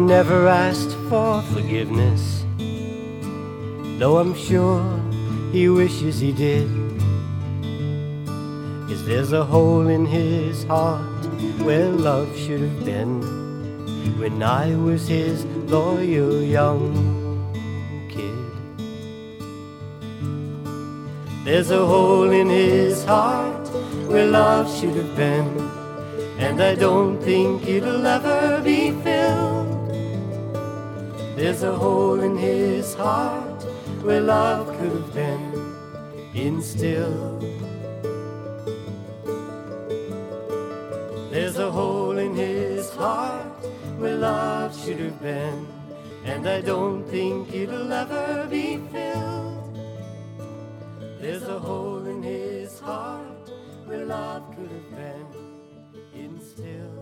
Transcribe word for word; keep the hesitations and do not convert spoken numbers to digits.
never asked for forgiveness, though I'm sure he wishes he did. 'Cause there's a hole in his heart where love should have been, when I was his loyal young kid. There's a hole in his heart where love should have been, and I don't think it'll ever be filled. There's a hole in his heart where love could have been instilled. There's a hole in his heart where love should have been, and I don't think it'll ever be filled. There's a hole in his heart where love could have been instilled.